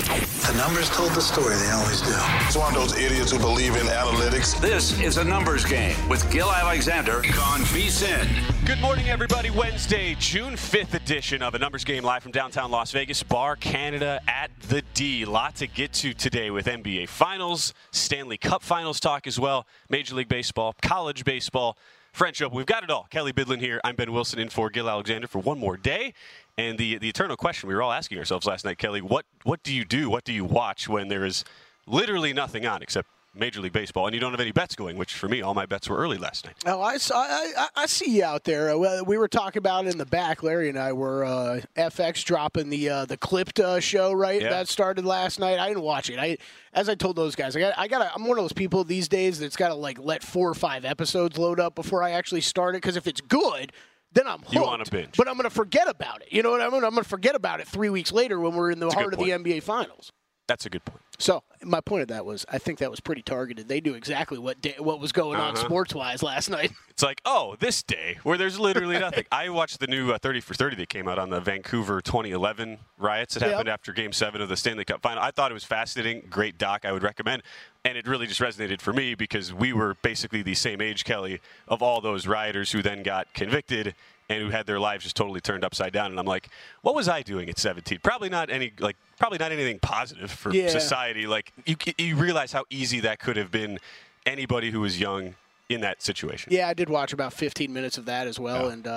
The numbers told the story. They always do. It's one of those idiots who believe in analytics. This is A Numbers Game with Gil Alexander on VSiN. Good morning, everybody. Wednesday, June 5th edition of A Numbers Game live from downtown Las Vegas, Bar Canada at the D. Lot to get to today with NBA Finals, Stanley Cup Finals talk as well, Major League Baseball, college baseball, French Open. We've got it all. Kelly Bidlin here. I'm Ben Wilson in for Gil Alexander for one more day. And the eternal question we were all asking ourselves last night, Kelly, what do you do? What do you watch when there is literally nothing on except Major League Baseball, and you don't have any bets going, which for me, all my bets were early last night. Oh, I see you out there. We were talking about it in the back. Larry and I were FX dropping the clipped show, right? Yeah. That started last night. I didn't watch it. As I told those guys, I'm one of those people these days that's got to let 4 or 5 episodes load up before I actually start it, because if it's good, then I'm hooked. You want to binge. But I'm going to forget about it. You know what I mean? I'm going to forget about it 3 weeks later when we're in the heart of the NBA Finals. That's a good point. So my point of that was, I think that was pretty targeted. They knew exactly what was going on sports-wise last night. It's like, this day where there's literally nothing. I watched the new 30 for 30 that came out on the Vancouver 2011 riots that happened after Game 7 of the Stanley Cup Final. I thought it was fascinating. Great doc. I would recommend. And it really just resonated for me because we were basically the same age, Kelly, of all those rioters who then got convicted and who had their lives just totally turned upside down. And I'm like, what was I doing at 17? Probably not anything positive for society. Like, you realize how easy that could have been anybody who was young in that situation. Yeah, I did watch about 15 minutes of that as well, and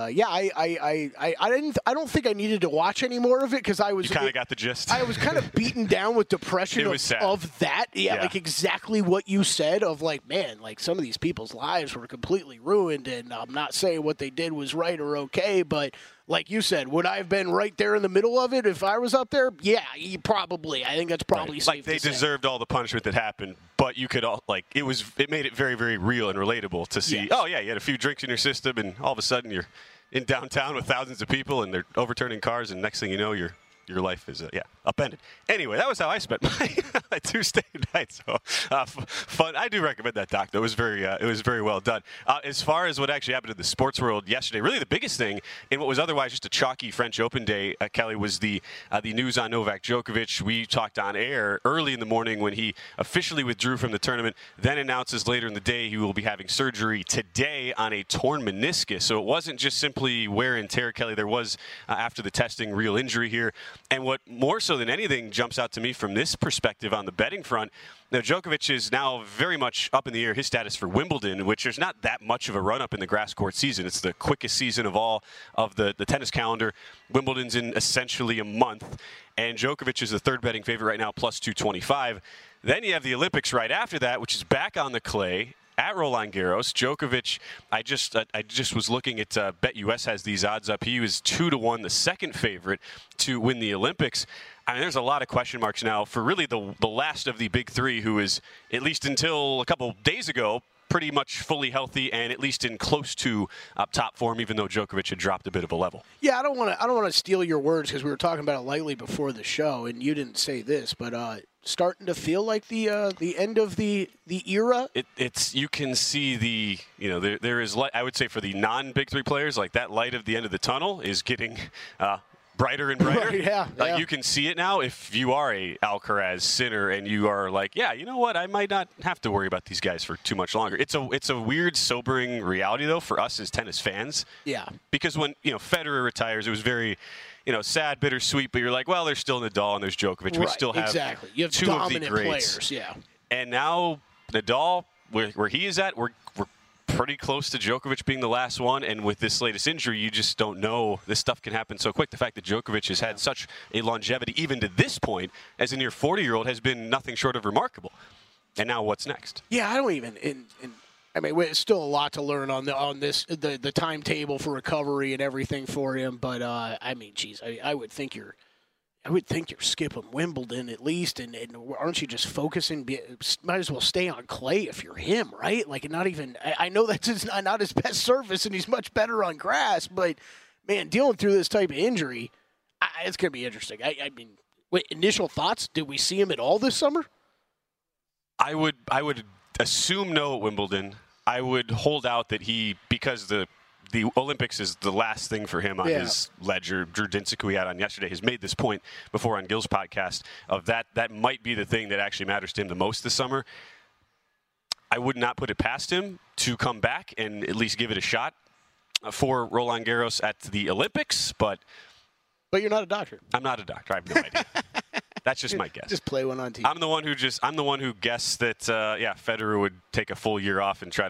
I don't think I needed to watch any more of it because I was. You kind of got the gist. I was kind of beaten down with depression of that. Yeah, like exactly what you said. Of like, man, like some of these people's lives were completely ruined, and I'm not saying what they did was right or okay, but. Like you said, would I have been right there in the middle of it if I was up there? Yeah, probably. I think that's probably safe like they to say. deserved all the punishment that happened, but you could it made it very, very real and relatable to see. Yes. Oh yeah, you had a few drinks in your system, and all of a sudden you're in downtown with thousands of people, and they're overturning cars, and next thing you know, your life is upended. Anyway, that was how I spent my Tuesday night. So fun. I do recommend that doc. Though. It was very well done. As far as what actually happened in the sports world yesterday, really the biggest thing in what was otherwise just a chalky French Open day, Kelly, was the news on Novak Djokovic. We talked on air early in the morning when he officially withdrew from the tournament. Then announces later in the day he will be having surgery today on a torn meniscus. So it wasn't just simply wear and tear, Kelly. There was after the testing real injury here. And what more so than anything jumps out to me from this perspective on the betting front, now Djokovic is now very much up in the air, his status for Wimbledon, which there's not that much of a run-up in the grass court season. It's the quickest season of all of the tennis calendar. Wimbledon's in essentially a month, and Djokovic is the third betting favorite right now, plus 225. Then you have the Olympics right after that, which is back on the clay. At Roland Garros, Djokovic, I just was looking at BetUS has these odds up. He was 2-1, the second favorite to win the Olympics. I mean, there's a lot of question marks now for really the last of the big three, who is, at least until a couple days ago, pretty much fully healthy and at least in close to top form, even though Djokovic had dropped a bit of a level. Yeah, I don't want to steal your words because we were talking about it lightly before the show, and you didn't say this, but starting to feel like the end of the era. It's you can see there is light. I would say for the non-big three players, like that light at the end of the tunnel is getting brighter and brighter. Right, yeah. You can see it now if you are a Alcaraz Sinner and you are like, yeah, you know what? I might not have to worry about these guys for too much longer. It's a weird, sobering reality, though, for us as tennis fans. Yeah. Because when Federer retires, it was very sad, bittersweet, but you're like, well, there's still Nadal and there's Djokovic. Right, we still have You have two dominant of the greats. players, yeah. And now Nadal, where he is at, we're pretty close to Djokovic being the last one, and with this latest injury, you just don't know. This stuff can happen so quick. The fact that Djokovic has had such a longevity, even to this point, as a near 40-year-old, has been nothing short of remarkable. And now what's next? Yeah, I don't even. I mean, it's still a lot to learn on the timetable for recovery and everything for him. But I mean, geez, I would think you're skipping Wimbledon at least, and aren't you just focusing? Might as well stay on clay if you're him, right? Like, not even. I know that's not his best surface, and he's much better on grass. But man, dealing through this type of injury, it's going to be interesting. I mean, wait, initial thoughts? Did we see him at all this summer? I would assume no at Wimbledon. I would hold out that because the the Olympics is the last thing for him on his ledger. Drew Dinsick, who we had on yesterday, has made this point before on Gil's podcast of that might be the thing that actually matters to him the most this summer. I would not put it past him to come back and at least give it a shot for Roland Garros at the Olympics, but you're not a doctor. I'm not a doctor. I have no idea. That's just my guess. Just play one on TV. I'm the one who guessed that Federer would take a full year off and try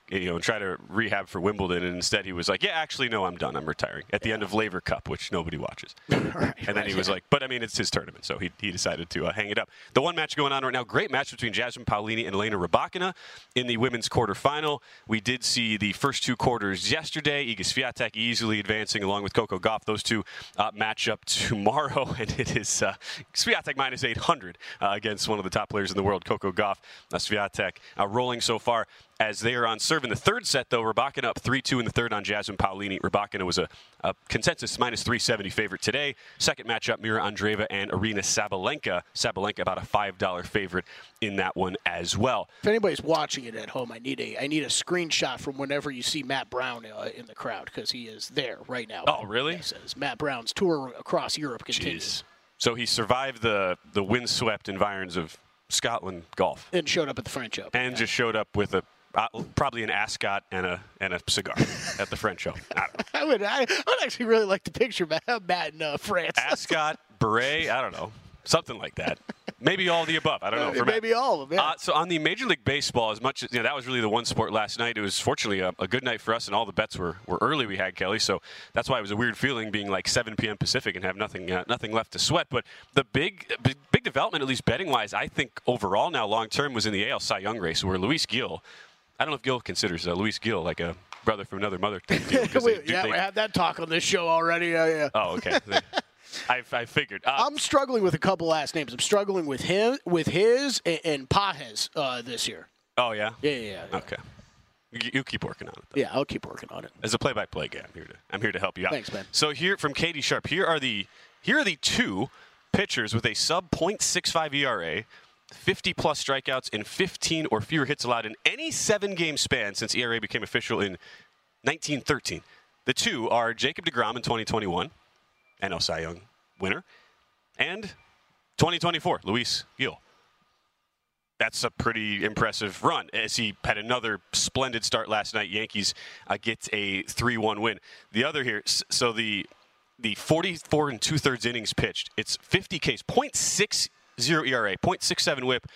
to rehab for Wimbledon, and instead he was like, yeah, actually no, I'm done. I'm retiring at the end of Laver Cup, which nobody watches. And then he was like, but I mean it's his tournament, so he decided to hang it up. The one match going on right now, great match between Jasmine Paolini and Elena Rybakina in the women's quarterfinal. We did see the first two quarters yesterday. Iga Swiatek easily advancing along with Coco Gauff. Those two match up tomorrow, and it is Swiatek minus 800 against one of the top players in the world, Coco Gauff. Swiatek rolling so far as they are on serve in the third set, though. Rybakina up 3-2 in the third on Jasmine Paolini. Rybakina was a consensus minus 370 favorite today. Second matchup, Mira Andreeva and Aryna Sabalenka. Sabalenka about a $5 favorite in that one as well. If anybody's watching it at home, I need a screenshot from whenever you see Matt Brown in the crowd, because he is there right now. Oh, really? Yes, as Matt Brown's tour across Europe continues. Jeez. So he survived the windswept environs of Scotland golf. And showed up at the French Open. And just showed up with probably an ascot and a cigar at the French Open. I don't know. I would actually really like to picture Matt in France. Ascot, beret, I don't know. Something like that. Maybe all the above. I don't know. Maybe all of them, yeah. So on the Major League Baseball, as much as that was really the one sport last night, it was fortunately a good night for us, and all the bets were early we had, Kelly. So that's why it was a weird feeling being like 7 p.m. Pacific and have nothing left to sweat. But the big development, at least betting-wise, I think overall now long-term was in the AL Cy Young race, where Luis Gil, I don't know if Gil considers Luis Gil like a brother from another mother. We had that talk on this show already. Yeah. Oh, okay. I figured. I'm struggling with a couple last names. I'm struggling with his and Pages this year. Oh, yeah? Yeah. Okay. You keep working on it, though. Yeah, I'll keep working on it. As a play-by-play guy, I'm here to help you out. Thanks, man. So here from Katie Sharp, here are the two pitchers with a sub .65 ERA, 50-plus strikeouts, and 15 or fewer hits allowed in any 7-game span since ERA became official in 1913. The two are Jacob deGrom in 2021. NL Cy Young winner, and 2024, Luis Gil. That's a pretty impressive run, as he had another splendid start last night. Yankees get a 3-1 win. The other here, so the 44 2/3 innings pitched, it's 50 Ks, .60 ERA, .67 whip,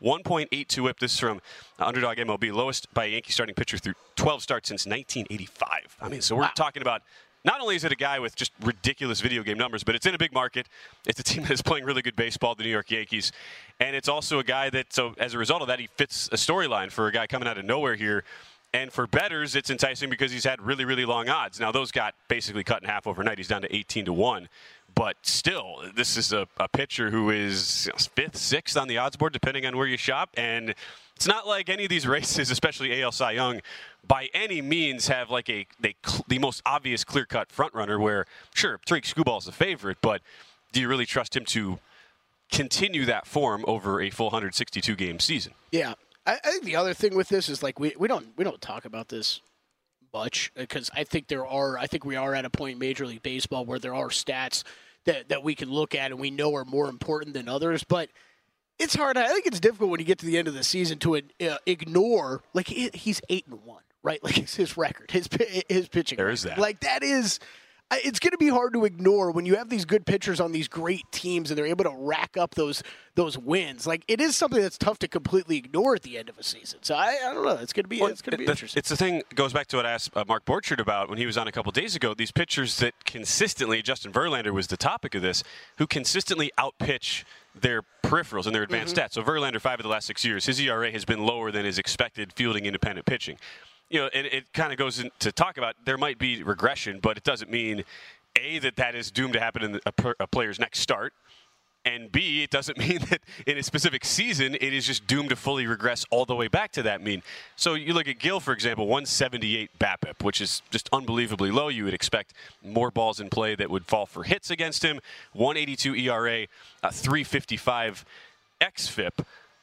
1.82 whip. This is from Underdog MLB, lowest by a Yankee starting pitcher through 12 starts since 1985. I mean, so we're talking about, not only is it a guy with just ridiculous video game numbers, but it's in a big market. It's a team that is playing really good baseball, the New York Yankees. And it's also a guy that, so as a result of that, he fits a storyline for a guy coming out of nowhere here. And for bettors, it's enticing because he's had really, really long odds. Now, those got basically cut in half overnight. He's down to 18-1. But still, this is a pitcher who is 5th, 6th on the odds board, depending on where you shop. And it's not like any of these races, especially AL Cy Young, by any means have like the most obvious clear-cut front-runner where, sure, Tariq Skubal is the favorite, but do you really trust him to continue that form over a full 162-game season? Yeah. I think the other thing with this is like we don't talk about this much, because I think we are at a point in Major League Baseball where there are stats that we can look at and we know are more important than others, but it's hard. I think it's difficult when you get to the end of the season to ignore, like, he's 8-1, right? Like, it's his record, his pitching. There is that. Like, that is. It's going to be hard to ignore when you have these good pitchers on these great teams and they're able to rack up those wins. Like, it is something that's tough to completely ignore at the end of a season. So I don't know. It's going to be interesting. It's the thing, goes back to what I asked Mark Borchard about when he was on a couple days ago. These pitchers that consistently, Justin Verlander was the topic of this, who consistently outpitch their peripherals and their advanced stats. So Verlander, 5 of the last 6 years, his ERA has been lower than his expected fielding independent pitching. You know, it kind of goes into talk about there might be regression, but it doesn't mean, A, that is doomed to happen in a player's next start, and B, it doesn't mean that in a specific season it is just doomed to fully regress all the way back to that mean. So you look at Gil, for example, 178 BABIP, which is just unbelievably low. You would expect more balls in play that would fall for hits against him. 182 ERA, 355 xFIP.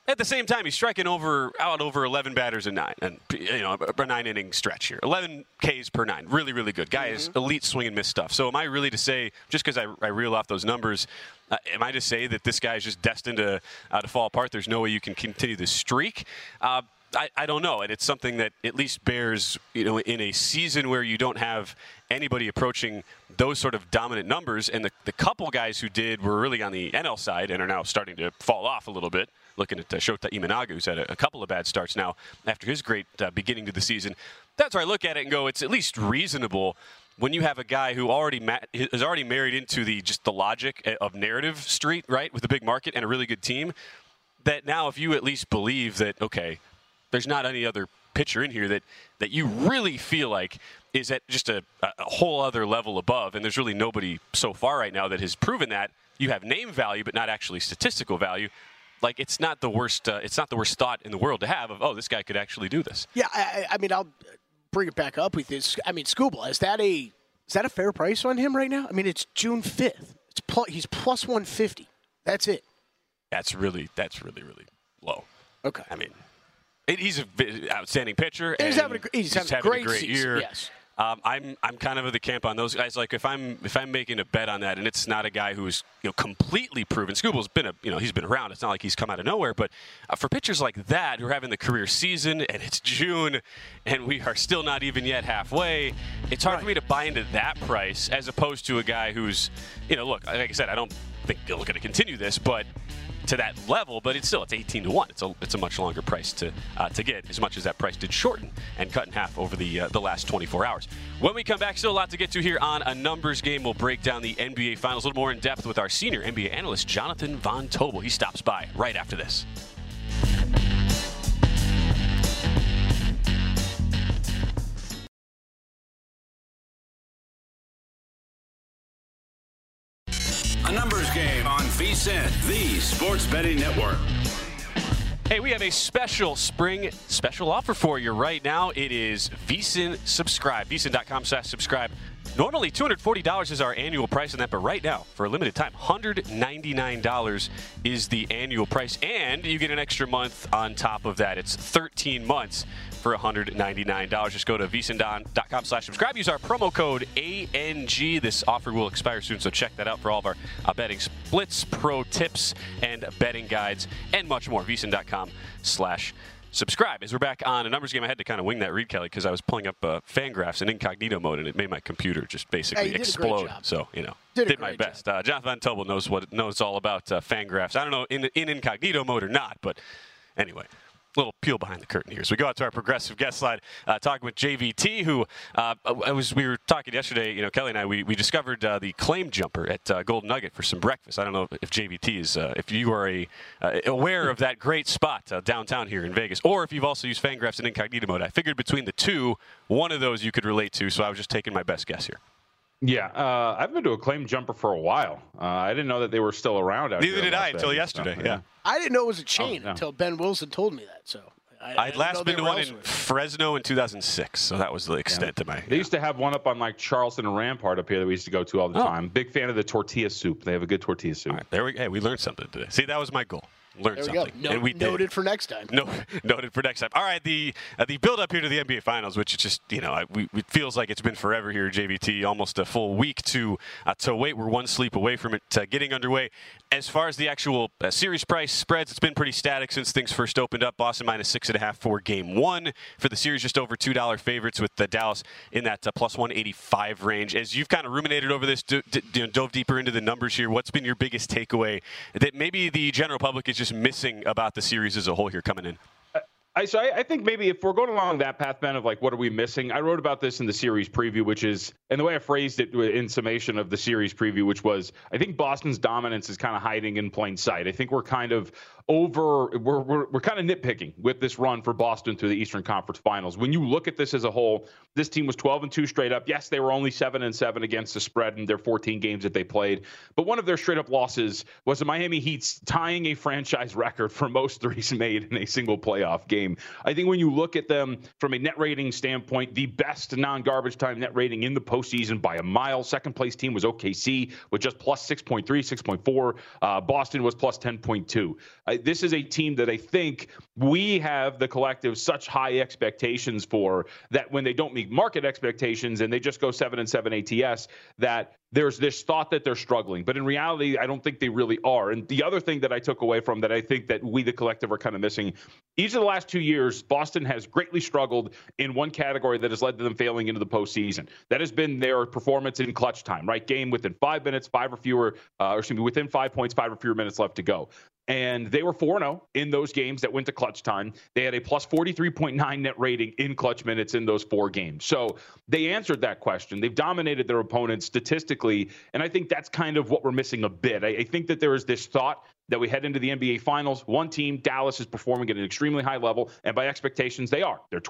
At the same time, he's striking out over 11 batters a 9, and a 9-inning stretch here. 11 Ks per 9, really, really good. Guy is elite swing and miss stuff. So am I really to say, just because I reel off those numbers, am I to say that this guy is just destined to fall apart? There's no way you can continue this streak. I don't know, and it's something that at least bears, in a season where you don't have anybody approaching those sort of dominant numbers, and the couple guys who did were really on the NL side and are now starting to fall off a little bit. Looking at Shota Imanaga, who's had a couple of bad starts now after his great beginning to the season. That's where I look at it and go, it's at least reasonable when you have a guy who is already married into the logic of narrative street, right, with a big market and a really good team, that now if you at least believe that, okay, there's not any other pitcher in here that you really feel like is at just a whole other level above, and there's really nobody so far right now that has proven that. You have name value, but not actually statistical value. Like, it's not the worst. It's not the worst thought in the world to have of, this guy could actually do this. Yeah, I mean, I'll bring it back up with this. I mean, Skubal, is that a fair price on him right now? I mean, it's June 5th. He's plus 150. That's it. That's really low. Okay. I mean, he's an outstanding pitcher. And he's having a great year. Yes. I'm kind of the camp on those guys. Like, if I'm making a bet on that, and it's not a guy who's completely proven. Skubal's been he's been around. It's not like he's come out of nowhere. But for pitchers like that who are having the career season, and it's June, and we are still not even yet halfway, it's hard for me to buy into that price as opposed to a guy who's, look, like I said, I don't think they're going to continue this, but to that level, but it's 18-1. It's a much longer price to get, as much as that price did shorten and cut in half over the last 24 hours. When we come back, still a lot to get to here on A Numbers Game. We'll break down the NBA Finals a little more in depth with our senior NBA analyst, Jonathan Von Tobel. He stops by right after this. A Numbers Game on VSiN, the Sports Betting Network. Hey, we have a special spring offer for you right now. It is VSiN Subscribe. VSiN.com/subscribe. Normally, $240 is our annual price on that, but right now, for a limited time, $199 is the annual price, and you get an extra month on top of that. It's 13 months for $199. Just go to VSiN.com/subscribe. Use our promo code ANG. This offer will expire soon, so check that out for all of our betting splits, pro tips, and betting guides, and much more. VSiN.com/subscribe. As we're back on A Numbers Game, I had to kind of wing that read, Kelly, because I was pulling up Fangraphs in incognito mode, and it made my computer just basically explode. So, did my best. Jonathan Von Tobel knows all about Fangraphs. I don't know in incognito mode or not, but anyway. Little peel behind the curtain here. So we go out to our progressive guest slide, talking with JVT, who we were talking yesterday. Kelly and I, we discovered the claim jumper at Golden Nugget for some breakfast. I don't know if JVT is, if you are aware of that great spot downtown here in Vegas, or if you've also used Fangraphs in incognito mode. I figured between the two, one of those you could relate to. So I was just taking my best guess here. Yeah, I've been to a claim jumper for a while. I didn't know that they were still around out Neither here. did I until yesterday, yeah. I didn't know it was a chain until Ben Wilson told me that. So I'd last been to one in Fresno in 2006, so that was the extent of my... They used to have one up on Charleston and Rampart up here that we used to go to all the time. Big fan of the tortilla soup. They have a good tortilla soup. All right, we learned something today. See, that was my goal. Learn something. And we noted for next time. Noted for next time. All right, the build up here to the NBA Finals, which is just it feels like it's been forever here, JVT. Almost a full week to wait. We're one sleep away from it getting underway. As far as the actual series price spreads, it's been pretty static since things first opened up. Boston -6.5 for Game 1 for the series, just over $2 favorites with Dallas in that plus 185 range. As you've kind of ruminated over this, dove deeper into the numbers here, what's been your biggest takeaway that maybe the general public is just missing about the series as a whole here coming in? So I think maybe if we're going along that path, Ben, of what are we missing? I wrote about this in the series preview, which is, and the way I phrased it in summation of the series preview, which was, I think Boston's dominance is kind of hiding in plain sight. I think we're kind of we're kind of nitpicking with this run for Boston through the Eastern Conference Finals. When you look at this as a whole, this team was 12-2 straight up. Yes, they were only 7-7 against the spread in their 14 games that they played. But one of their straight up losses was the Miami Heat's tying a franchise record for most threes made in a single playoff game. I think when you look at them from a net rating standpoint, the best non-garbage time net rating in the postseason by a mile. Second place team was OKC with just plus 6.3, 6.4. Boston was plus 10.2. This is a team that I think we have the collective such high expectations for that when they don't meet market expectations and they just go 7-7 ATS, that there's this thought that they're struggling. But in reality, I don't think they really are. And the other thing that I took away from that I think that we, the collective, are kind of missing, each of the last 2 years, Boston has greatly struggled in one category that has led to them failing into the postseason. That has been their performance in clutch time, right? Game within 5 minutes, within 5 points, 5 or fewer minutes left to go. And they were 4-0 in those games that went to clutch time. They had a plus 43.9 net rating in clutch minutes in those 4 games. So they answered that question. They've dominated their opponents statistically. And I think that's kind of what we're missing a bit. I think that there is this thought that we head into the NBA Finals. One team, Dallas, is performing at an extremely high level, and by expectations, they are. They're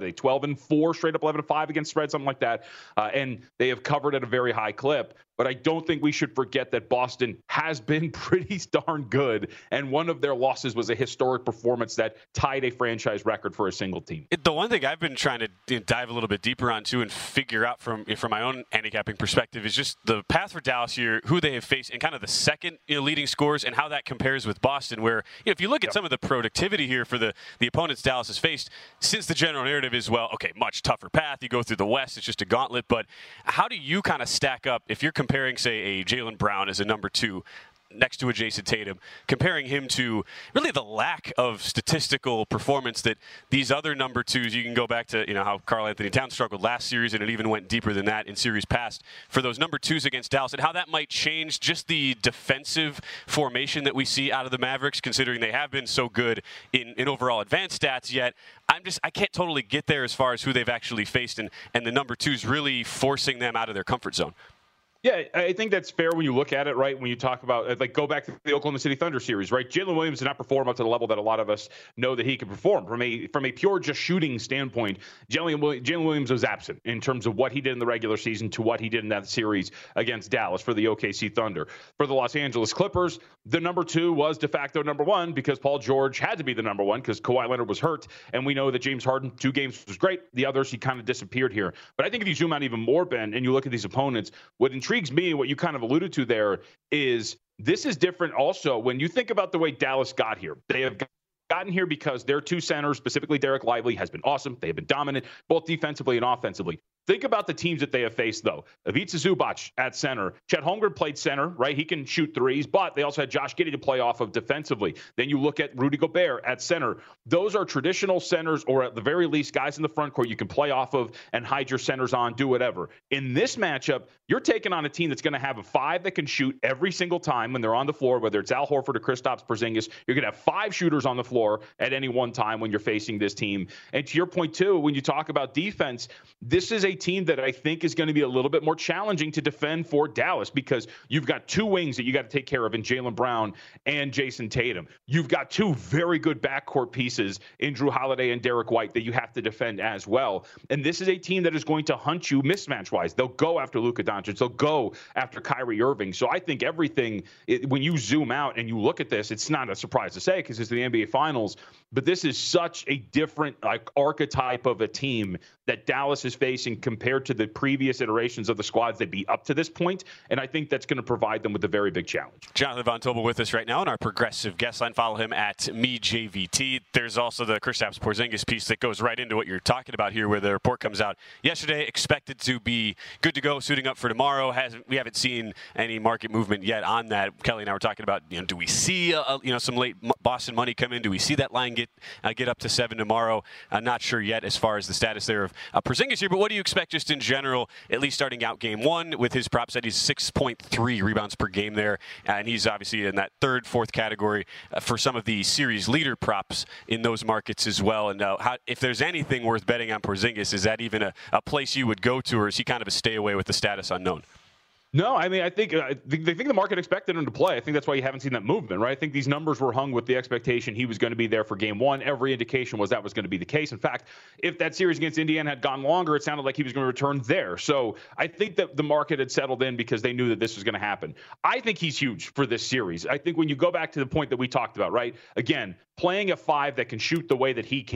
12-4, straight up 11-5 against spread, something like that, and they have covered at a very high clip. But I don't think we should forget that Boston has been pretty darn good, and one of their losses was a historic performance that tied a franchise record for a single team. The one thing I've been trying to dive a little bit deeper onto and figure out from my own handicapping perspective is just the path for Dallas here, who they have faced, and kind of the second leading scores, and how that compares with Boston, where if you look at some of the productivity here for the opponents Dallas has faced, since the general narrative is, well, okay, much tougher path. You go through the West, it's just a gauntlet. But how do you kind of stack up if you're comparing, say, a Jaylen Brown as a number 2 next to a Jason Tatum, comparing him to really the lack of statistical performance that these other number 2s, you can go back to how Karl Anthony Towns struggled last series, and it even went deeper than that in series past for those number 2s against Dallas, and how that might change just the defensive formation that we see out of the Mavericks, considering they have been so good in overall advanced stats, yet I can't totally get there as far as who they've actually faced and the number 2s really forcing them out of their comfort zone. Yeah, I think that's fair when you look at it, right? When you talk about, go back to the Oklahoma City Thunder series, right? Jalen Williams did not perform up to the level that a lot of us know that he could perform. From a pure just shooting standpoint, Jalen Williams was absent in terms of what he did in the regular season to what he did in that series against Dallas for the OKC Thunder. For the Los Angeles Clippers, the number 2 was de facto number 1 because Paul George had to be the number 1 because Kawhi Leonard was hurt. And we know that James Harden, 2 games was great. The others, he kind of disappeared here. But I think if you zoom out even more, Ben, and you look at these opponents, what intrigues me, what you kind of alluded to there, is this is different also when you think about the way Dallas got here. They have gotten here because their 2 centers, specifically Derek Lively, has been awesome. They have been dominant, both defensively and offensively. Think about the teams that they have faced, though. Ivica Zubac at center. Chet Holmgren played center, right? He can shoot threes, but they also had Josh Giddey to play off of defensively. Then you look at Rudy Gobert at center. Those are traditional centers, or at the very least, guys in the front court you can play off of and hide your centers on, do whatever. In this matchup, you're taking on a team that's going to have a 5 that can shoot every single time when they're on the floor, whether it's Al Horford or Kristaps Porzingis. You're going to have 5 shooters on the floor at any one time when you're facing this team. And to your point, too, when you talk about defense, this is a team that I think is going to be a little bit more challenging to defend for Dallas because you've got 2 wings that you got to take care of in Jaylen Brown and Jason Tatum. You've got 2 very good backcourt pieces in Drew Holiday and Derek White that you have to defend as well. And this is a team that is going to hunt you mismatch-wise. They'll go after Luka Doncic. They'll go after Kyrie Irving. So I think when you zoom out and you look at this, it's not a surprise to say because it's the NBA Finals, but this is such a different archetype of a team that Dallas is facing compared to the previous iterations of the squads that beat up to this point, and I think that's going to provide them with a very big challenge. Jonathan Von Tobel with us right now on our progressive guest line. Follow him at MeJVT. There's also the Kristaps Porzingis piece that goes right into what you're talking about here, where the report comes out yesterday, expected to be good to go, suiting up for tomorrow. We haven't seen any market movement yet on that. Kelly and I were talking about, do we see some late Boston money come in? Do we see that line get up to 7 tomorrow? Not sure yet as far as the status there of Porzingis here, but what do you expect just in general, at least starting out game 1 with his prop set? He's 6.3 rebounds per game there, and he's obviously in that 3rd, 4th category for some of the series leader props in those markets as well. And if there's anything worth betting on Porzingis, is that even a place you would go to, or is he kind of a stay away with the status unknown? No, I mean, I think the market expected him to play. I think that's why you haven't seen that movement, right? I think these numbers were hung with the expectation he was going to be there for game 1. Every indication was that was going to be the case. In fact, if that series against Indiana had gone longer, it sounded like he was going to return there. So I think that the market had settled in because they knew that this was going to happen. I think he's huge for this series. I think when you go back to the point that we talked about, right? Again, playing a 5 that can shoot the way that he can,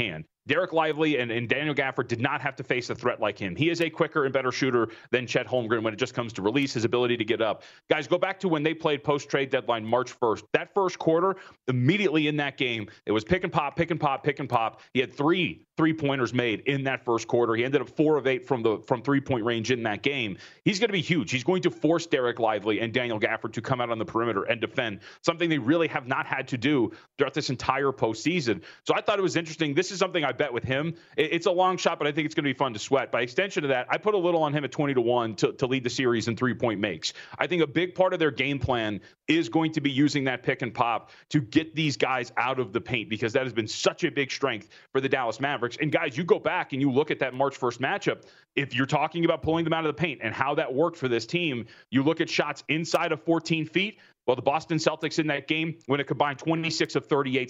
Derek Lively and Daniel Gafford did not have to face a threat like him. He is a quicker and better shooter than Chet Holmgren when it just comes to release, his ability to get up. Guys, go back to when they played post-trade deadline March 1st. That first quarter, immediately in that game, it was pick and pop, pick and pop, pick and pop. He had 3 3-pointers made in that first quarter. He ended up 4 of 8 from 3-point range in that game. He's going to be huge. He's going to force Derek Lively and Daniel Gafford to come out on the perimeter and defend, something they really have not had to do throughout this entire postseason. So I thought it was interesting. This is something I bet with him. It's a long shot, but I think it's going to be fun to sweat. By extension of that, I put a little on him at 20-1 to lead the series in 3-point makes. I think a big part of their game plan is going to be using that pick and pop to get these guys out of the paint, because that has been such a big strength for the Dallas Mavericks. And guys, you go back and you look at that March 1st matchup, if you're talking about pulling them out of the paint and how that worked for this team, you look at shots inside of 14 feet. Well, the Boston Celtics in that game, when it combined 26 of 38,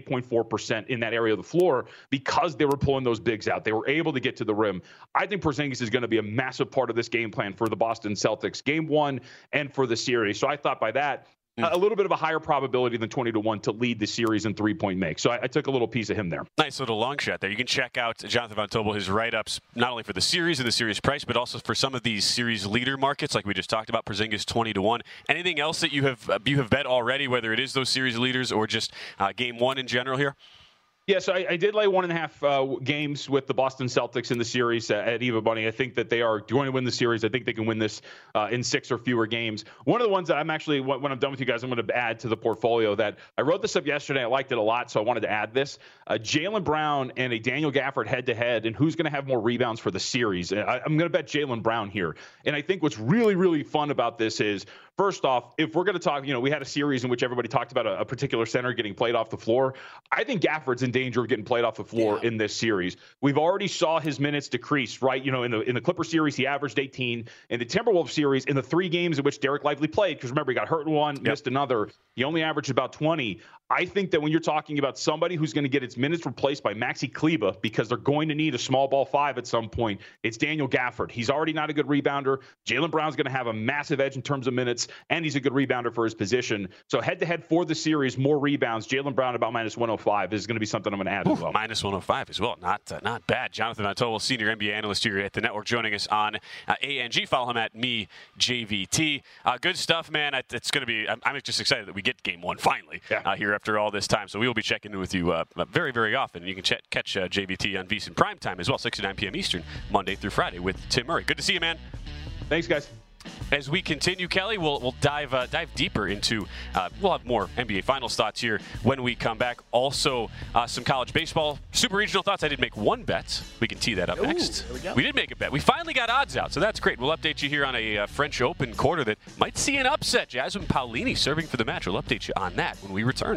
68.4% in that area of the floor, because they were pulling those bigs out. They were able to get to the rim. I think Porzingis is going to be a massive part of this game plan for the Boston Celtics, game 1 and for the series. So I thought by that, a little bit of a higher probability than 20-1 to lead the series in 3-point make. So I took a little piece of him there. Nice little long shot there. You can check out Jonathan Von Tobel, his write-ups, not only for the series and the series price, but also for some of these series leader markets, like we just talked about, Porzingis 20-1. Anything else that you have bet already, whether it is those series leaders or just game 1 in general here? Yeah, so I did lay 1.5 games with the Boston Celtics in the series at Eva Bunny. I think that they are going to win the series. I think they can win this in 6 or fewer games. One of the ones that I'm actually, when I'm done with you guys, I'm going to add to the portfolio that I wrote this up yesterday. I liked it a lot, so I wanted to add this. Jaylen Brown and a Daniel Gafford head-to-head, and who's going to have more rebounds for the series. I'm going to bet Jaylen Brown here. And I think what's really, really fun about this is, first off, if we're going to talk, we had a series in which everybody talked about a particular center getting played off the floor. I think Gafford's in danger of getting played off the floor in this series. We've already saw his minutes decrease, right? In the Clipper series, he averaged 18. In the Timberwolves series, in the 3 games in which Derek Lively played, because remember, he got hurt in one, missed another, he only averaged about 20. I think that when you're talking about somebody who's going to get its minutes replaced by Maxi Kleber, because they're going to need a small ball 5 at some point, it's Daniel Gafford. He's already not a good rebounder. Jaylen Brown's going to have a massive edge in terms of minutes, and he's a good rebounder for his position. So head-to-head for the series, more rebounds. Jaylen Brown about -105 is going to be something I'm going to add as well. -105 as well. Not bad. Jonathan Von Tobel, senior NBA analyst here at the network, joining us on ANG. Follow him at @JVT. Good stuff, man. It's going to be. I'm just excited that we get game 1 finally here after all this time. So we will be checking in with you very, very often. You can catch JVT on VSiN Primetime as well, 6 to 9 p.m. Eastern, Monday through Friday with Tim Murray. Good to see you, man. Thanks, guys. As we continue, Kelly, we'll dive deeper into. We'll have more NBA Finals thoughts here when we come back. Also, some college baseball super regional thoughts. I did make 1 bet. We can tee that up next. We did make a bet. We finally got odds out, so that's great. We'll update you here on a French Open quarter that might see an upset. Jasmine Paolini serving for the match. We'll update you on that when we return.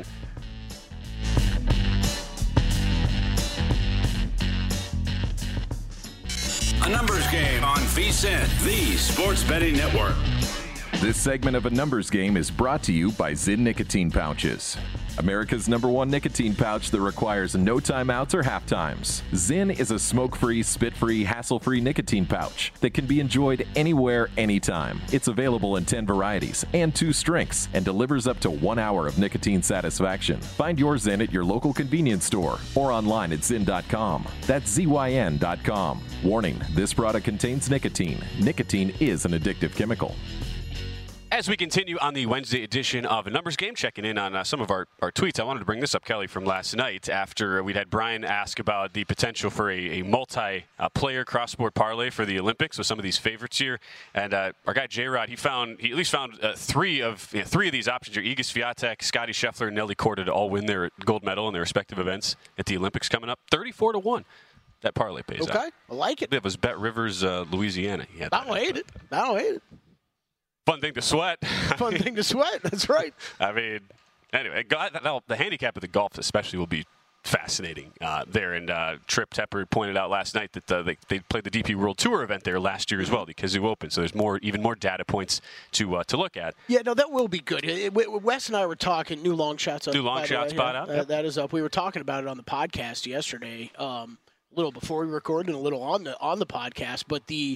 A numbers game on VSiN, the Sports Betting Network. This segment of A Numbers Game is brought to you by Zyn Nicotine Pouches. America's #1 nicotine pouch that requires no timeouts or half times. Zyn is a smoke-free, spit-free, hassle-free nicotine pouch that can be enjoyed anywhere, anytime. It's available in 10 varieties and 2 strengths and delivers up to 1 hour of nicotine satisfaction. Find your Zyn at your local convenience store or online at Zyn.com. That's ZYN.com. Warning, this product contains nicotine. Nicotine is an addictive chemical. As we continue on the Wednesday edition of A Numbers Game, checking in on some of our tweets, I wanted to bring this up, Kelly, from last night after we'd had Brian ask about the potential for a multi-player cross-sport parlay for the Olympics with some of these favorites here. And our guy J-Rod, he at least found 3 of these options here. Iga Swiatek, Scotty Scheffler, and Nelly Korda to all win their gold medal in their respective events at the Olympics coming up. 34-1. That parlay pays out. Okay, I like it. It was Bet Rivers, Louisiana. I don't hate it. Fun thing to sweat. Fun thing to sweat. That's right. I mean, anyway, the handicap of the golf especially will be fascinating there. And Tripp Tepper pointed out last night that they played the DP World Tour event there last year as well, the Kazoo Open. So there's even more data points to look at. Yeah, no, that will be good. Wes and I were talking new long shots. New long shot spot up. That is up. We were talking about it on the podcast yesterday, a little before we recorded and a little on the podcast. But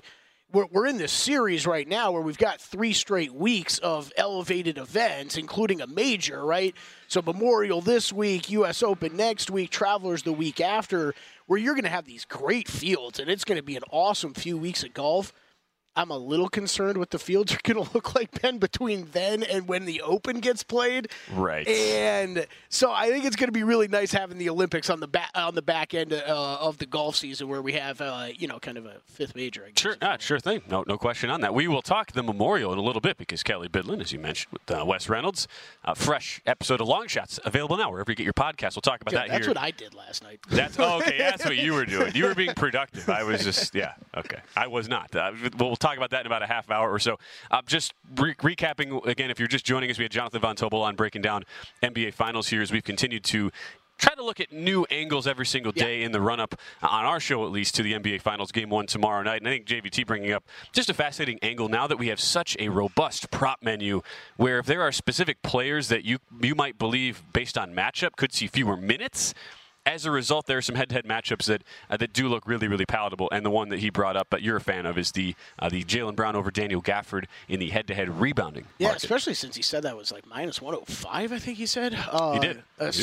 we're in this series right now where we've got 3 straight weeks of elevated events, including a major, right? So Memorial this week, U.S. Open next week, Travelers the week after, where you're going to have these great fields, and it's going to be an awesome few weeks of golf. I'm a little concerned what the fields are going to look like, Ben, between then and when the Open gets played. Right. And so I think it's going to be really nice having the Olympics on the back end of the golf season, where we have kind of a 5th major. I guess. Sure thing. No question on that. We will talk the Memorial in a little bit because Kelly Bidlin, as you mentioned, with Wes Reynolds, fresh episode of Long Shots available now wherever you get your podcast. We'll talk about that That's here. what I did last night. That's what you were doing. You were being productive. I was just okay. I was not. We'll talk about that in about a half hour or so. Just recapping again, if you're just joining us, we had Jonathan Von Tobel on breaking down NBA Finals here as we've continued to try to look at new angles every single day in the run-up, on our show at least, to the NBA Finals Game 1 tomorrow night. And I think JVT bringing up just a fascinating angle now that we have such a robust prop menu where if there are specific players that you might believe based on matchup could see fewer minutes, as a result, there are some head-to-head matchups that do look really, really palatable. And the one that he brought up, but you're a fan of, is the Jaylen Brown over Daniel Gafford in the head-to-head rebounding market. Especially since he said that was like minus 105, I think he said. He did.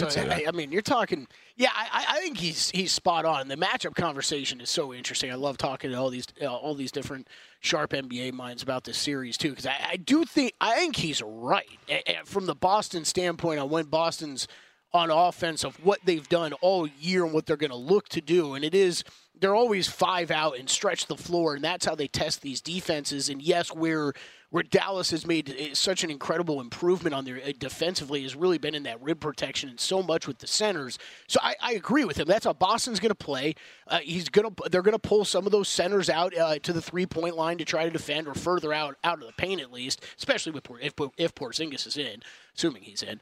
I mean, you're talking. Yeah, I think he's spot on. The matchup conversation is so interesting. I love talking to all these different sharp NBA minds about this series too, because I think he's right from the Boston standpoint on when Boston's on offense of what they've done all year and what they're going to look to do. And they're always 5 out and stretch the floor, and that's how they test these defenses. And yes, where Dallas has made such an incredible improvement on their defensively has really been in that rim protection and so much with the centers. So I agree with him. That's how Boston's going to play. They're going to pull some of those centers out to the 3-point line to try to defend, or further out of the paint at least, especially if Porzingis is in, assuming he's in.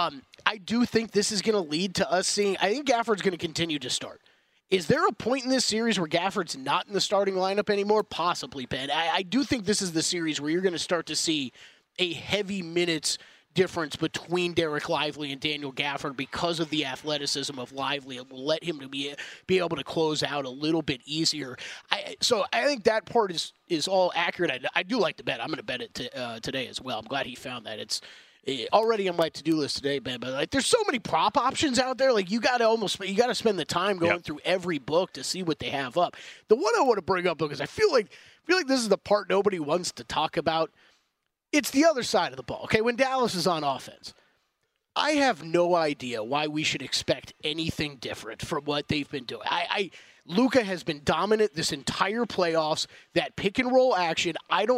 I do think this is going to lead to us seeing. I think Gafford's going to continue to start. Is there a point in this series where Gafford's not in the starting lineup anymore? Possibly, Ben. I do think this is the series where you're going to start to see a heavy minutes difference between Derek Lively and Daniel Gafford because of the athleticism of Lively. It will let him to be able to close out a little bit easier. So I think that part is all accurate. I do like to bet. I'm going to bet it today as well. I'm glad he found that. It's already on my to-do list today, Ben, but there's so many prop options out there. You got to spend the time going through every book to see what they have up. The one I want to bring up, because I feel like this is the part nobody wants to talk about. It's the other side of the ball. Okay, when Dallas is on offense, I have no idea why we should expect anything different from what they've been doing. Luka has been dominant this entire playoffs. That pick and roll action,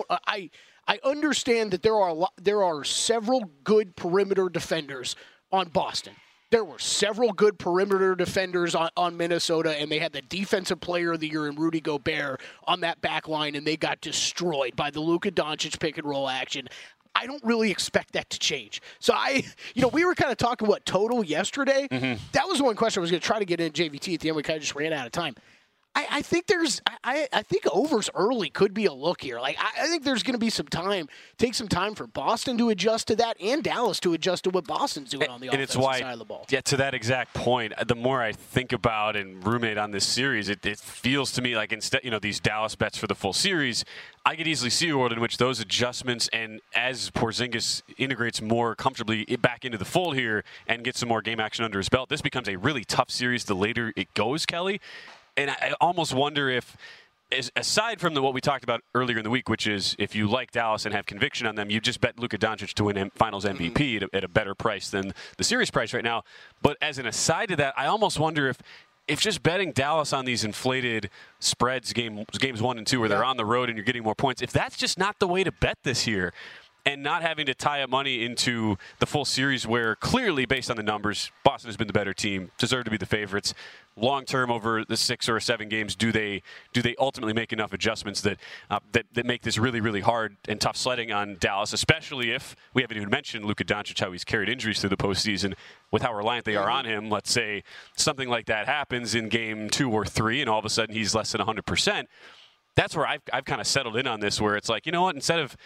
I understand that there are several good perimeter defenders on Boston. There were several good perimeter defenders on Minnesota, and they had the defensive player of the year in Rudy Gobert on that back line, and they got destroyed by the Luka Doncic pick and roll action. I don't really expect that to change. So we were kind of talking total yesterday. Mm-hmm. That was one question I was going to try to get in JVT at the end. We kind of just ran out of time. I think I think overs early could be a look here. I think there's going to be take some time for Boston to adjust to that and Dallas to adjust to what Boston's doing on the offensive side of the ball. Yeah, to that exact point, the more I think about and ruminate on this series, it feels to me like instead, these Dallas bets for the full series, I could easily see a world in which those adjustments, and as Porzingis integrates more comfortably back into the fold here and gets some more game action under his belt, this becomes a really tough series the later it goes, Kelly. And I almost wonder if, aside from what we talked about earlier in the week, which is if you like Dallas and have conviction on them, you just bet Luka Doncic to win Finals MVP at a better price than the series price right now. But as an aside to that, I almost wonder if just betting Dallas on these inflated spreads, games 1 and 2, where they're on the road and you're getting more points, if that's just not the way to bet this year, and not having to tie up money into the full series where clearly, based on the numbers, Boston has been the better team, deserve to be the favorites. Long term, over the 6 or 7 games, do they ultimately make enough adjustments that make this really, really hard and tough sledding on Dallas, especially if we haven't even mentioned Luka Doncic, how he's carried injuries through the postseason with how reliant they are on him. Let's say something like that happens in game 2 or 3, and all of a sudden he's less than 100%. That's where I've kind of settled in on this, where it's like, you know what, instead of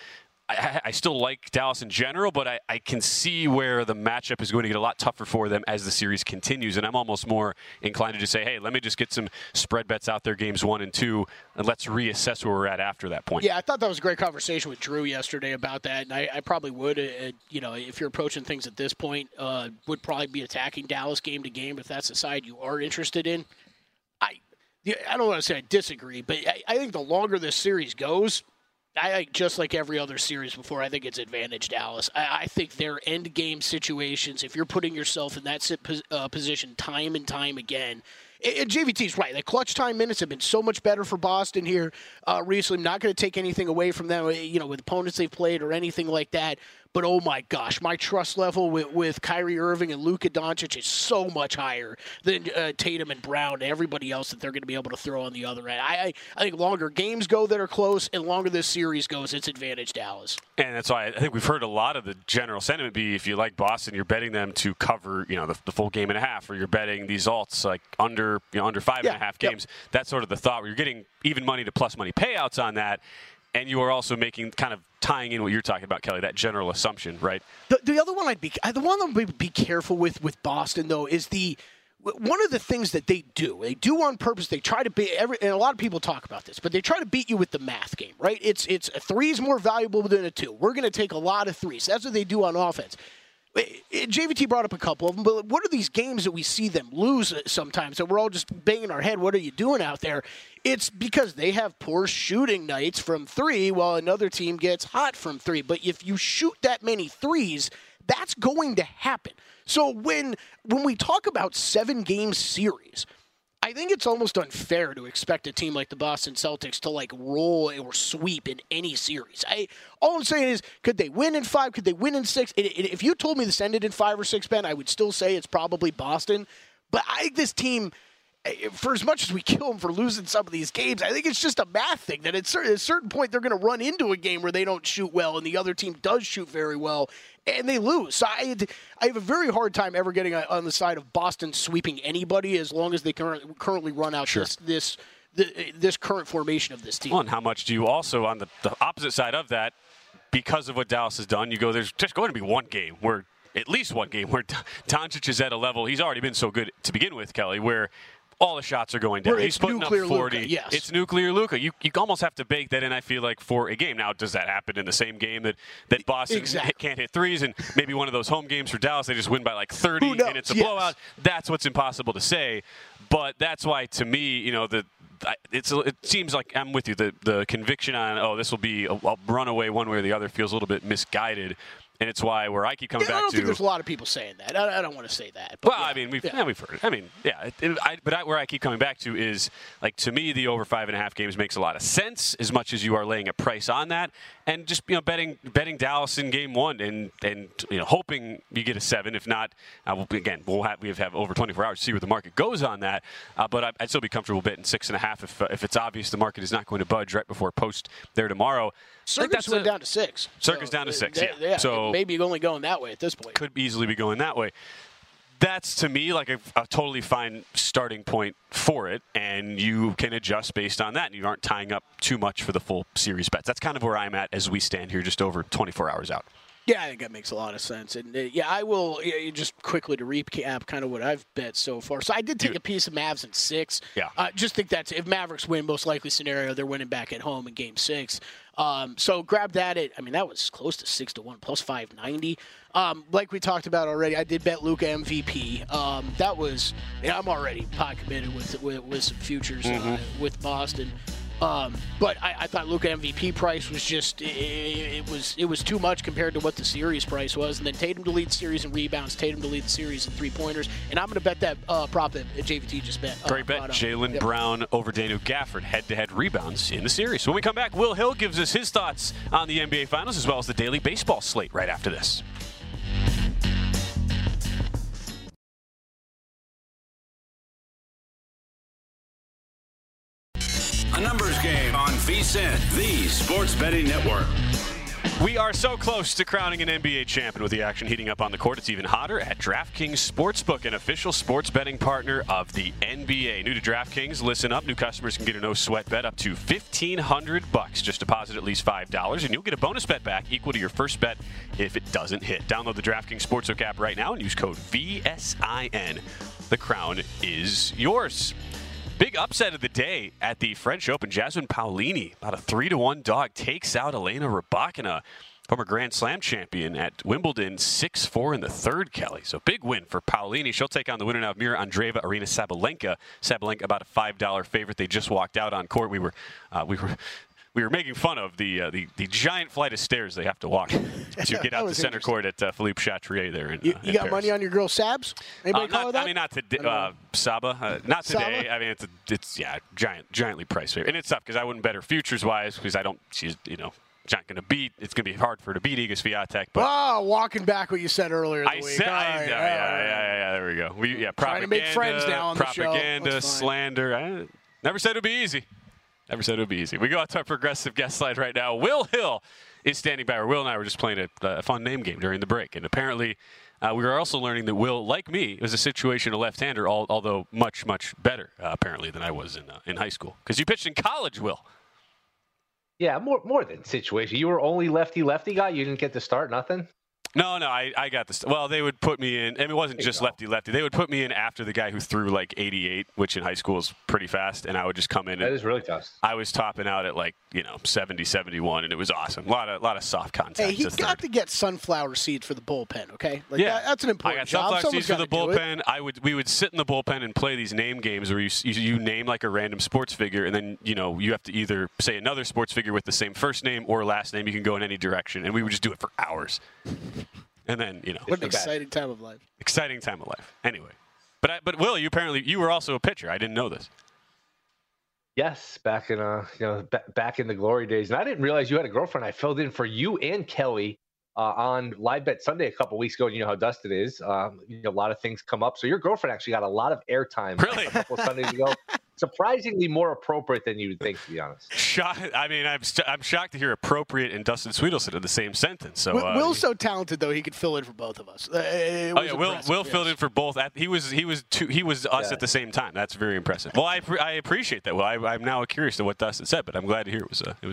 I still like Dallas in general, but I can see where the matchup is going to get a lot tougher for them as the series continues. And I'm almost more inclined to just say, hey, let me just get some spread bets out there, games 1 and 2, and let's reassess where we're at after that point. Yeah, I thought that was a great conversation with Drew yesterday about that. And I probably would, if you're approaching things at this point, would probably be attacking Dallas game to game if that's the side you are interested in. I don't want to say I disagree, but I think the longer this series goes, just like every other series before, I think it's advantage Dallas. I think their end game situations, if you're putting yourself in that position time and time again, and JVT's right. The clutch time minutes have been so much better for Boston here recently. I'm not going to take anything away from them, with opponents they've played or anything like that. But, oh, my gosh, my trust level with Kyrie Irving and Luka Doncic is so much higher than Tatum and Brown and everybody else that they're going to be able to throw on the other end. I think longer games go that are close and longer this series goes, it's advantage Dallas. And that's why I think we've heard a lot of the general sentiment be if you like Boston, you're betting them to cover the full game and a half, or you're betting these alts like under 5.5 games. Yep. That's sort of the thought where you're getting even money to plus money payouts on that. And you are also making kind of tying in what you're talking about, Kelly, that general assumption, right? The other one the one I'd be careful with Boston though is one of the things that they do on purpose. They try to beat and a lot of people talk about this, but they try to beat you with the math game, right? It's a 3 is more valuable than a 2. We're going to take a lot of 3s. That's what they do on offense. JVT brought up a couple of them, but what are these games that we see them lose sometimes that we're all just banging our head, what are you doing out there? It's because they have poor shooting nights from 3 while another team gets hot from 3. But if you shoot that many 3s, that's going to happen. So when we talk about 7-game series, I think it's almost unfair to expect a team like the Boston Celtics to roll or sweep in any series. All I'm saying is, could they win in 5? Could they win in 6? If you told me this ended in 5 or 6, Ben, I would still say it's probably Boston. But I think this team, for as much as we kill them for losing some of these games, I think it's just a math thing that at a certain point they're going to run into a game where they don't shoot well and the other team does shoot very well and they lose. So I have a very hard time ever getting on the side of Boston sweeping anybody as long as they currently run out this current formation of this team. Well, and how much do you also, on the opposite side of that, because of what Dallas has done, you go, there's just going to be at least one game where Doncic is at a level, he's already been so good to begin with, Kelly, where all the shots are going down. He's putting up 40. Luka, yes. It's nuclear Luka. You almost have to bake that in, I feel like, for a game. Now, does that happen in the same game that Boston can't hit 3s, and maybe one of those home games for Dallas, they just win by 30 and it's a blowout? That's what's impossible to say. But that's why, to me, it seems like I'm with you. The conviction on, this will be a runaway one way or the other feels a little bit misguided. And it's why where I keep coming back to. I don't think there's a lot of people saying that. I don't want to say that. But we've heard it. Where I keep coming back to is, to me, the over 5.5 games makes a lot of sense as much as you are laying a price on that. And just, betting Dallas in game 1 and hoping you get a 7. If not, we have over 24 hours to see where the market goes on that. But I'd still be comfortable betting 6.5 if it's obvious the market is not going to budge right before post there tomorrow. Circus went down to 6. Circus down to 6, yeah. So maybe only going that way at this point. Could easily be going that way. That's, to me, a totally fine starting point for it, and you can adjust based on that, and you aren't tying up too much for the full series bets. That's kind of where I'm at as we stand here just over 24 hours out. Yeah, I think that makes a lot of sense. And, I will just quickly to recap kind of what I've bet so far. So I did take a piece of Mavs in 6. Yeah. Just think that's if Mavericks win, most likely scenario, they're winning back at home in Game 6. So grab that that was close to 6-1 plus 590. Like we talked about already, I did bet Luka MVP. That was I'm already pot committed with some futures with Boston. But I thought Luka MVP price was just it was too much compared to what the series price was. And then Tatum to lead the series in rebounds, Tatum to lead the series in 3-pointers. And I'm going to bet that prop that JVT just bet. Great bet. Jaylen Brown over Daniel Gafford, head-to-head rebounds in the series. When we come back, Will Hill gives us his thoughts on the NBA Finals as well as the daily baseball slate right after this. A numbers game on VSiN, the Sports Betting Network. We are so close to crowning an NBA champion with the action heating up on the court. It's even hotter at DraftKings Sportsbook, an official sports betting partner of the NBA. New to DraftKings, listen up. New customers can get a no-sweat bet up to $1,500. Just deposit at least $5, and you'll get a bonus bet back equal to your first bet if it doesn't hit. Download the DraftKings Sportsbook app right now and use code VSIN. The crown is yours. Big upset of the day at the French Open. Jasmine Paolini, about a 3-1 dog, takes out Elena Rybakina, former Grand Slam champion at Wimbledon, 6-4 in the third, Kelly. So big win for Paolini. She'll take on the winner now of Mira Andreeva, Aryna Sabalenka. Sabalenka about a $5 favorite. They just walked out on court. We were making fun of the giant flight of stairs they have to walk to get out the center court at Philippe Chatrier there. You got Paris. money on your girl Sabs? Anybody call her that? I mean, not today. Saba, not today. Saba? I mean, it's giantly priced favorite, and it's tough because I wouldn't bet her futures wise because I don't. She's not going to beat. It's going to be hard for her to beat Iga Swiatek. But walking back what you said earlier in the week. Yeah, there we go. Trying to make friends now on the show. Propaganda, slander. I never said it would be easy. Never said it would be easy. We go out to our progressive guest line right now. Will Hill is standing by. Will and I were just playing a fun name game during the break. And apparently we were also learning that Will, like me, is a situation a left-hander, although much, much better, apparently, than I was in high school. Because you pitched in college, Will. Yeah, more than situation. You were only lefty guy? You didn't get to start, nothing? No, I got this. Well, they would put me in, and it wasn't just lefty. They would put me in after the guy who threw like 88, which in high school is pretty fast, and I would just come in. That is really fast. I was topping out at 70, 71, and it was awesome. A lot of soft contact. Hey, he got to get sunflower seeds for the bullpen, okay? That's an important job. I got sunflower seeds for the bullpen. We would sit in the bullpen and play these name games where you name like a random sports figure, and then you have to either say another sports figure with the same first name or last name. You can go in any direction, and we would just do it for hours. And then, What an exciting time of life. Exciting time of life. Anyway. But Will, you were also a pitcher. I didn't know this. Yes, back in back in the glory days. And I didn't realize you had a girlfriend. I filled in for you and Kelly on Live Bet Sunday a couple weeks ago. You know how Dustin is. A lot of things come up. So your girlfriend actually got a lot of airtime a couple of Sundays ago. Surprisingly more appropriate than you would think, to be honest. I'm shocked to hear appropriate and Dustin Sweetelson in the same sentence. So Will's so talented, though, he could fill in for both of us. Will filled in for both. He was us at the same time. That's very impressive. Well, I appreciate that. Well, I'm now curious to what Dustin said, but I'm glad to hear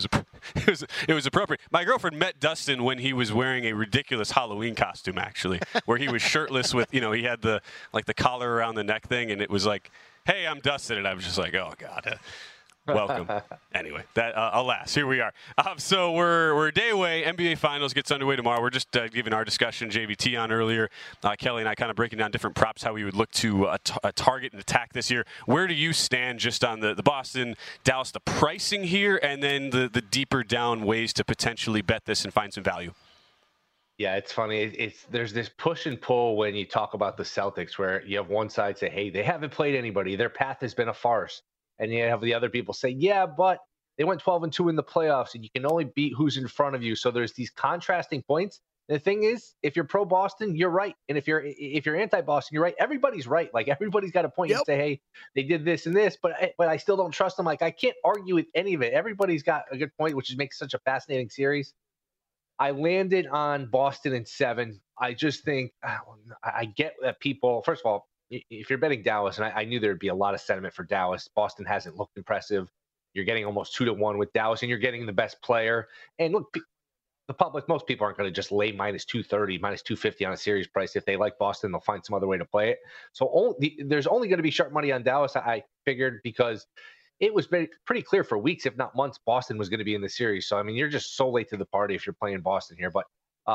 it was appropriate. My girlfriend met Dustin when he was wearing a ridiculous Halloween costume, actually, where he was shirtless with he had the collar around the neck thing, and it was like, hey, I'm Dustin, and I was just like, oh, God, welcome. Anyway, alas, here we are. So we're a day away. NBA Finals gets underway tomorrow. We're just giving our discussion, JVT, on earlier. Kelly and I kind of breaking down different props, how we would look to target and attack this year. Where do you stand just on the Boston, Dallas, the pricing here, and then the deeper down ways to potentially bet this and find some value? Yeah, it's funny. There's this push and pull when you talk about the Celtics where you have one side say, hey, they haven't played anybody. Their path has been a farce. And you have the other people say, yeah, but they went 12-2 in the playoffs, and you can only beat who's in front of you. So there's these contrasting points. And the thing is, if you're pro Boston, you're right. And if you're anti-Boston, you're right. Everybody's right. Like, everybody's got a point. You say, hey, they did this and this, but I still don't trust them. Like, I can't argue with any of it. Everybody's got a good point, which makes such a fascinating series. I landed on Boston in 7. I just think I get that people, first of all, if you're betting Dallas, and I knew there'd be a lot of sentiment for Dallas, Boston hasn't looked impressive. You're getting almost 2-1 with Dallas, and you're getting the best player. And look, the public, most people aren't going to just lay minus 230, minus 250 on a series price. If they like Boston, they'll find some other way to play it. So there's only going to be sharp money on Dallas, I figured, because it was pretty clear for weeks, if not months, Boston was going to be in the series. So, I mean, you're just so late to the party if you're playing Boston here. But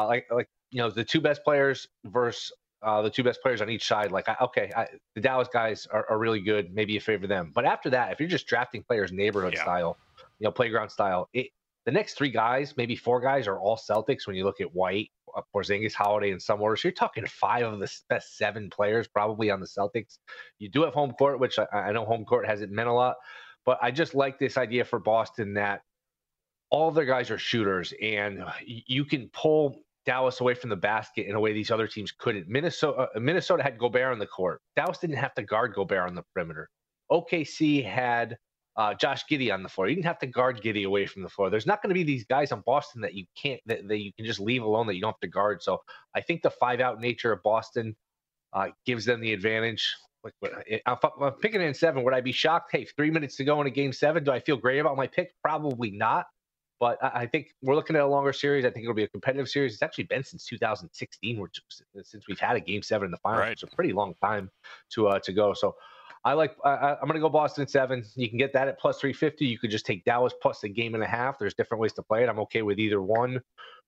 the two best players versus the two best players on each side, the Dallas guys are really good. Maybe you favor them. But after that, if you're just drafting players neighborhood style, playground style, the next 3 guys, maybe 4 guys are all Celtics when you look at White, Porzingis, Holiday, and some order. So you're talking 5 of the best 7 players probably on the Celtics. You do have home court, which I know home court hasn't meant a lot. But I just like this idea for Boston that all of their guys are shooters, and you can pull Dallas away from the basket in a way these other teams couldn't. Minnesota had Gobert on the court. Dallas didn't have to guard Gobert on the perimeter. OKC had Josh Giddey on the floor. You didn't have to guard Giddey away from the floor. There's not going to be these guys on Boston that you can't that you can just leave alone, that you don't have to guard. So I think the 5-out nature of Boston gives them the advantage. I'm picking it in 7. Would I be shocked? Hey, 3 minutes to go in a game 7. Do I feel great about my pick? Probably not. But I think we're looking at a longer series. I think it'll be a competitive series. It's actually been since 2016, since we've had a game 7 in the finals. Right. It's a pretty long time to go. So I'm going to go Boston 7. You can get that at plus 350. You could just take Dallas plus a game and a half. There's different ways to play it. I'm okay with either one.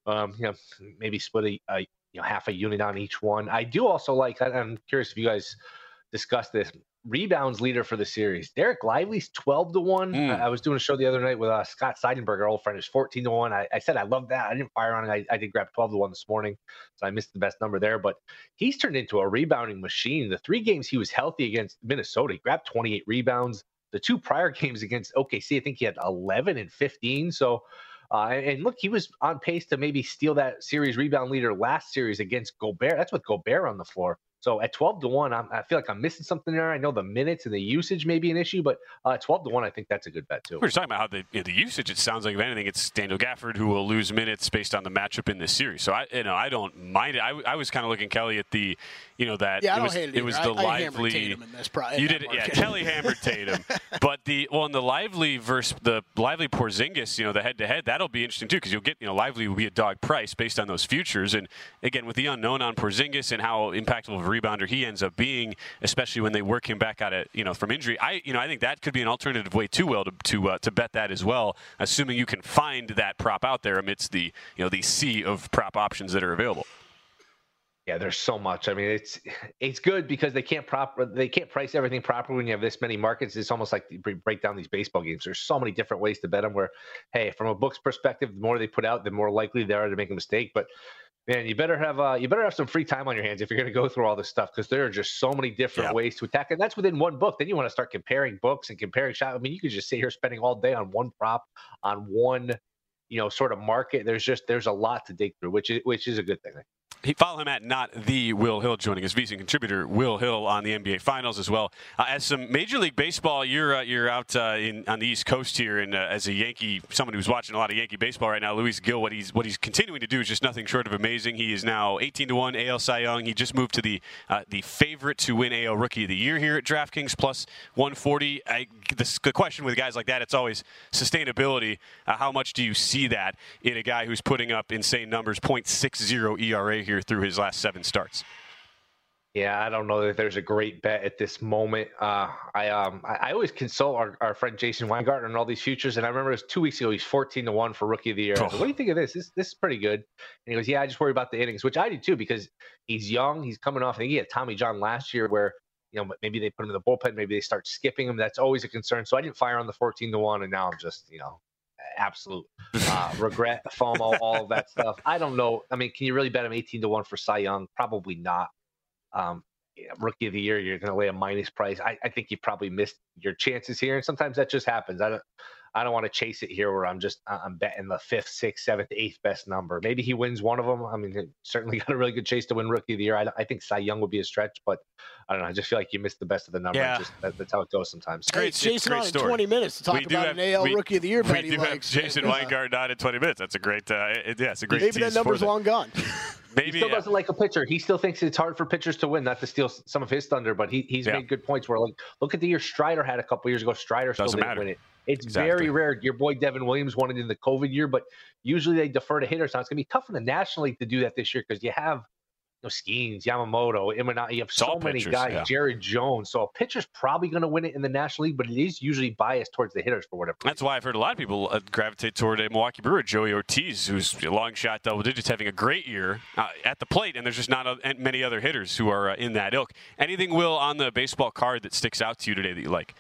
Maybe split half a unit on each one. I do also like. I'm curious if you guys discussed this. Rebounds leader for the series. Derek Lively's 12-1. I was doing a show the other night with Scott Seidenberg, our old friend, is 14-1. I said I love that. I didn't fire on it. I did grab 12-1 this morning, so I missed the best number there. But he's turned into a rebounding machine. The 3 games he was healthy against Minnesota, he grabbed 28 rebounds. The 2 prior games against OKC, I think he had 11 and 15. So, and look, he was on pace to maybe steal that series rebound leader last series against Gobert. That's with Gobert on the floor. So at 12-1, I feel like I'm missing something there. I know the minutes and the usage may be an issue, but 12-1, I think that's a good bet too. We're talking about how the usage. It sounds like, if anything, it's Daniel Gafford who will lose minutes based on the matchup in this series. So I don't mind it. I was kind of looking, Kelly, at the that it was the Lively. Tatum in this you did it, yeah. Kelly hammered Tatum, but the Lively versus the Lively Porzingis, the head-to-head, that'll be interesting too, because you'll get Lively will be a dog price based on those futures, and again with the unknown on Porzingis and how impactful of a rebounder he ends up being, especially when they work him back out of from injury. I think that could be an alternative way too, Will, to bet that as well, assuming you can find that prop out there amidst the the sea of prop options that are available. Yeah, there's so much. I mean, it's good because they can't price everything properly when you have this many markets. It's almost like you break down these baseball games. There's so many different ways to bet them where, hey, from a book's perspective, the more they put out, the more likely they are to make a mistake. But man, you better have some free time on your hands if you're going to go through all this stuff, because there are just so many different ways to attack. And that's within one book. Then you want to start comparing books and comparing shots. I mean, you could just sit here spending all day on one prop, on one, sort of market. There's a lot to dig through, which is a good thing. Follow him at not the Will Hill, joining us, VC contributor Will Hill on the NBA Finals as well. As some Major League Baseball, you're out on the East Coast here, and as a Yankee, someone who's watching a lot of Yankee baseball right now, Luis Gil, what he's continuing to do is just nothing short of amazing. He is now 18-1 AL Cy Young. He just moved to the favorite to win AL Rookie of the Year here at DraftKings, plus 140. The question with guys like that, it's always sustainability. How much do you see that in a guy who's putting up insane numbers, .60 ERA here through his last 7 starts? Yeah, I don't know that there's a great bet at this moment. I always consult our friend Jason Weingarten on all these futures, and I remember it was 2 weeks ago, he's 14-1 for Rookie of the Year. I said, what do you think of this? This is pretty good. And he goes, yeah, I just worry about the innings, which I do too, because he's young. He's coming off, I think he had Tommy John last year where, maybe they put him in the bullpen, maybe they start skipping him. That's always a concern. So I didn't fire on the 14-1, and now I'm just, absolute regret, FOMO, all of that stuff. I don't know. I mean, can you really bet him 18-1 for Cy Young? Probably not. Rookie of the Year, you're going to lay a minus price. I think you probably missed your chances here, and sometimes that just happens. I don't want to chase it here where I'm betting the 5th, 6th, 7th, 8th best number. Maybe he wins one of them. I mean, he certainly got a really good chase to win Rookie of the Year. I think Cy Young would be a stretch, but I don't know. I just feel like you missed the best of the number. Yeah. That's how it goes sometimes. Hey, Jason on in 20 minutes to talk about an AL Rookie of the Year bet he likes. Jason Weingarten on in 20 minutes. That's a great it's a great Maybe that number's long gone. Maybe he still doesn't like a pitcher. He still thinks it's hard for pitchers to win, not to steal some of his thunder, but he's made good points where, look at the year Strider had a couple years ago. Strider still didn't win it. It's very rare. Your boy Devin Williams won it in the COVID year, but usually they defer to hitters. Now it's going to be tough in the National League to do that this year because you have Skeens, Yamamoto, Imanati. You have so many guys, Jared Jones. So a pitcher's probably going to win it in the National League, but it is usually biased towards the hitters for whatever reason. That's why I've heard a lot of people gravitate toward a Milwaukee Brewer, Joey Ortiz, who's a long shot double digits, having a great year at the plate, and there's just not many other hitters who are in that ilk. Anything, Will, on the baseball card that sticks out to you today that you like?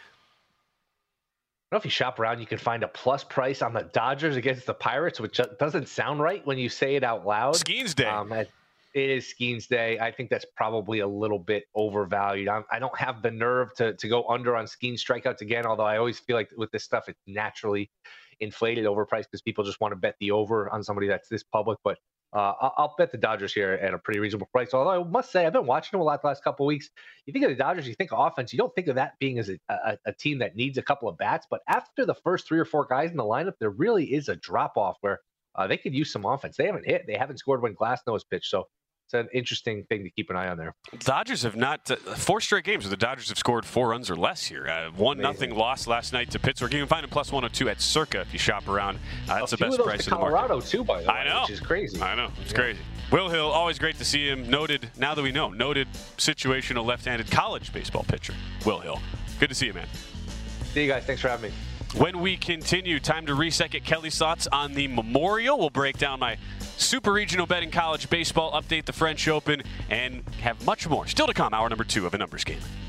I don't know if you shop around, you can find a plus price on the Dodgers against the Pirates, which doesn't sound right when you say it out loud. Skeens Day. It is Skeens Day. I think that's probably a little bit overvalued. I don't have the nerve to go under on Skeens strikeouts again, although I always feel like with this stuff, it's naturally inflated, overpriced because people just want to bet the over on somebody that's this public. But I'll bet the Dodgers here at a pretty reasonable price. Although I must say, I've been watching them a lot the last couple of weeks. You think of the Dodgers, you think of offense. You don't think of that being as a team that needs a couple of bats. But after the first 3 or 4 guys in the lineup, there really is a drop-off where they could use some offense. They haven't hit. They haven't scored when Glasnow has pitched. So it's an interesting thing to keep an eye on there. Dodgers have not 4 straight games where the Dodgers have scored 4 runs or less here. 1-0 loss last night to Pittsburgh. You can find them plus 102 at Circa if you shop around. That's the best price in the market. Colorado too, by the way. I know, which is crazy. I know, it's crazy. Will Hill, always great to see him. Noted, now that we know, noted situational left-handed college baseball pitcher. Will Hill, good to see you, man. See you guys. Thanks for having me. When we continue, time to reset, get Kelly's thoughts on the Memorial. We'll break down my super regional betting college baseball, update the French Open, and have much more still to come. Hour number 2 of A Numbers Game.